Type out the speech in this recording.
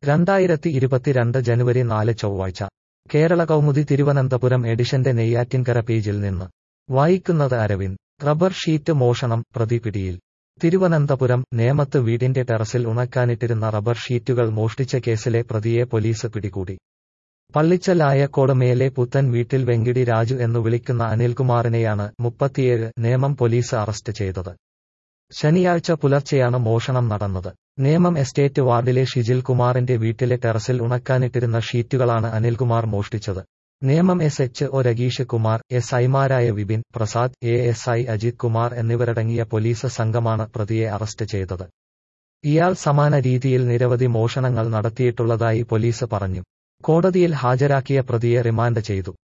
2022 ജനുവരി 4 ചൊവ്വാഴ്ച കേരള കൗമുദി തിരുവനന്തപുരം എഡിഷന്റെ നെയ്യാറ്റിൻകര പേജിൽ നിന്ന് വായിക്കുന്നത് അരവിന്ദ്. റബ്ബർ ഷീറ്റ് മോഷണം, പ്രതി പിടിയിൽ. തിരുവനന്തപുരം നേമത്ത് വീടിന്റെ ടെറസിൽ ഉണക്കാനിട്ടിരുന്ന റബ്ബർ ഷീറ്റുകൾ മോഷ്ടിച്ച കേസിലെ പ്രതിയെ പോലീസ് പിടികൂടി. പള്ളിച്ചൽ ആയക്കോട് മേലെ പുത്തൻ വീട്ടിൽ വെങ്കിടി രാജു എന്നു വിളിക്കുന്ന അനിൽകുമാറിനെയാണ് 37 നേമം പോലീസ് അറസ്റ്റ് ചെയ്തത്. ശനിയാഴ്ച പുലർച്ചെയാണ് മോഷണം നടന്നത്. നേമം എസ്റ്റേറ്റ് വാർഡിലെ ഷിജിൽ കുമാറിന്റെ വീട്ടിലെ ടെറസിൽ ഉണക്കാനിട്ടിരുന്ന ഷീറ്റുകളാണ് അനിൽകുമാർ മോഷ്ടിച്ചത്. നേമം SHO രഗീഷ് കുമാർ, SIമാരായ വിപിൻ, പ്രസാദ്, ASI അജിത് കുമാർ എന്നിവരടങ്ങിയ പോലീസ് സംഘമാണ് പ്രതിയെ അറസ്റ്റ് ചെയ്തത്. ഇയാൾ സമാന രീതിയിൽ നിരവധി മോഷണങ്ങൾ നടത്തിയിട്ടുള്ളതായി പോലീസ് പറഞ്ഞു. കോടതിയിൽ ഹാജരാക്കിയ പ്രതിയെ റിമാൻഡ് ചെയ്തു.